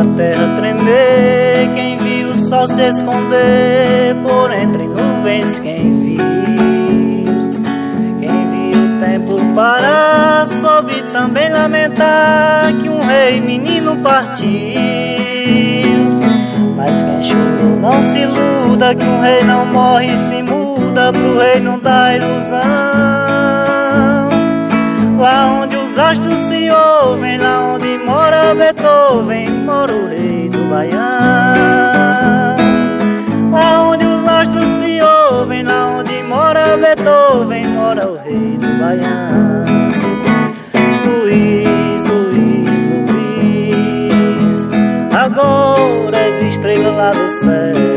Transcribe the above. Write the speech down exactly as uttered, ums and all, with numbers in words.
a terra tremer, quem viu o sol se esconder por entre nuvens, quem viu, quem viu o tempo parar, soube também lamentar que um rei menino partiu. Mas quem chorou não se iluda, que um rei não morre e se muda pro reino da ilusão. Lá onde os astros se ouvem, lá onde mora Beethoven, mora o rei do Baião. Lá onde os astros se ouvem, lá onde mora Beethoven, mora o rei do Baião. Luiz, Luiz, Luiz, agora és estrela lá do céu.